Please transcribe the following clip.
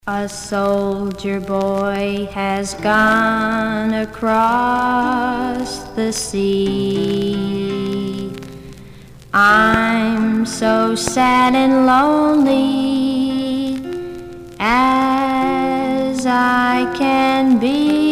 A soldier boy has gone across the sea. I'm so sad and lonely as I can be.